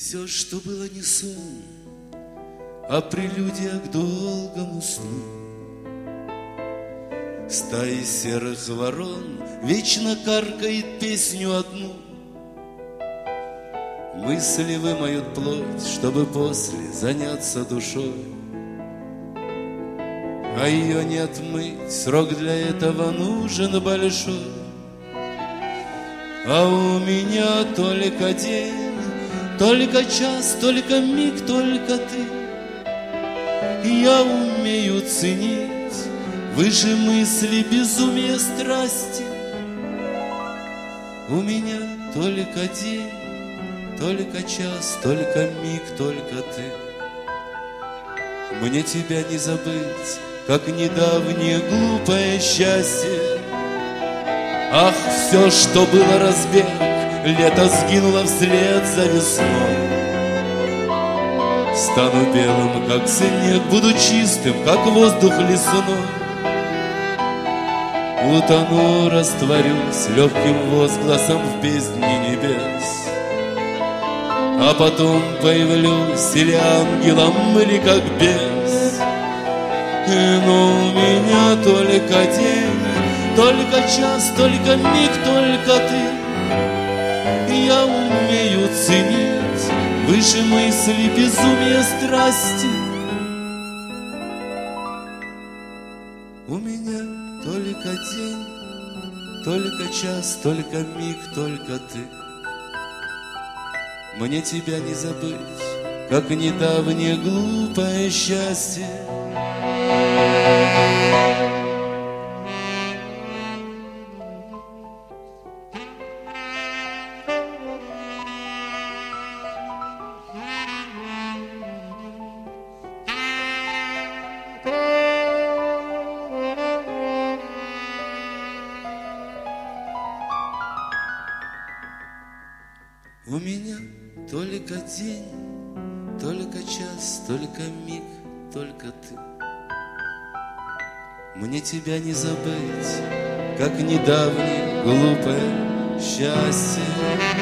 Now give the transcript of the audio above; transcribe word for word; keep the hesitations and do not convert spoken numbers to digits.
Все, что было не сон, а прелюдия к долгому сну. Стаи серых ворон вечно каркает песню одну. Мысли вымоют плоть, чтобы после заняться душой. А ее не отмыть, срок для этого нужен большой. А у меня только день, только час, только миг, только ты. И я умею ценить выше мысли, безумия, страсти. У меня только день, только час, только миг, только ты. Мне тебя не забыть, как недавнее глупое счастье. Ах, все, что было разбег, лето сгинуло вслед за весной. Стану белым, как снег, буду чистым, как воздух лесной. Утону, растворюсь легким возгласом в бездне небес. А потом появлюсь или ангелом, или как бес. Но у меня только день, только час, только миг, только ты. Я умею ценить выше мысли, безумия, страсти. У меня только день, только час, только миг, только ты. Мне тебя не забыть, как недавнее глупое счастье. У меня только день, только час, только миг, только ты. Мне тебя не забыть, как недавнее глупое счастье.